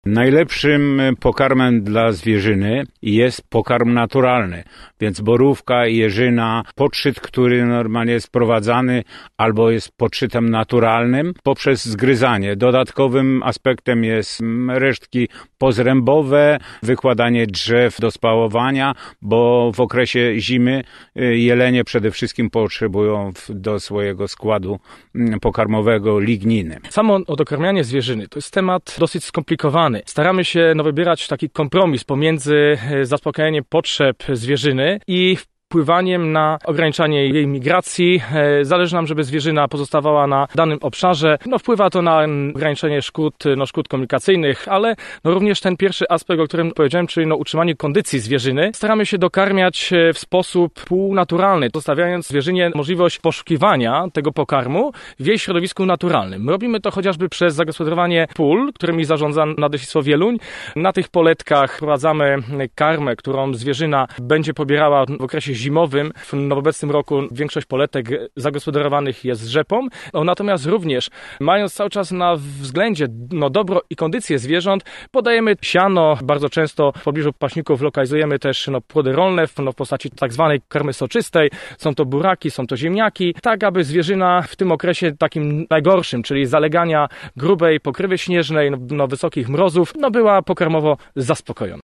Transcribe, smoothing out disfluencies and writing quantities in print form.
Najlepszym pokarmem dla zwierzyny jest pokarm naturalny, więc borówka, jeżyna, podszyt, który normalnie jest wprowadzany albo jest podszytem naturalnym poprzez zgryzanie. Dodatkowym aspektem jest resztki pozrębowe, wykładanie drzew do spałowania, bo w okresie zimy jelenie przede wszystkim potrzebują do swojego składu pokarmowego ligniny. Samo dokarmianie zwierzyny to jest temat dosyć skomplikowany. Staramy się wybierać taki kompromis pomiędzy zaspokajaniem potrzeb zwierzyny i wpływaniem na ograniczanie jej migracji. Zależy nam, żeby zwierzyna pozostawała na danym obszarze. Wpływa to na ograniczenie szkód komunikacyjnych, ale również ten pierwszy aspekt, o którym powiedziałem, czyli utrzymanie kondycji zwierzyny. Staramy się dokarmiać w sposób półnaturalny, zostawiając zwierzynie możliwość poszukiwania tego pokarmu w jej środowisku naturalnym. Robimy to chociażby przez zagospodarowanie pól, którymi zarządza Nadleśnictwo Wieluń. Na tych poletkach wprowadzamy karmę, którą zwierzyna będzie pobierała w okresie zimowym. W obecnym roku większość poletek zagospodarowanych jest z rzepą. Natomiast również, mając cały czas na względzie dobro i kondycję zwierząt, podajemy siano. Bardzo często w pobliżu paśników lokalizujemy też płody rolne w postaci tak zwanej karmy soczystej. Są to buraki, są to ziemniaki, tak aby zwierzyna w tym okresie takim najgorszym, czyli zalegania grubej pokrywy śnieżnej, wysokich mrozów, była pokarmowo zaspokojona.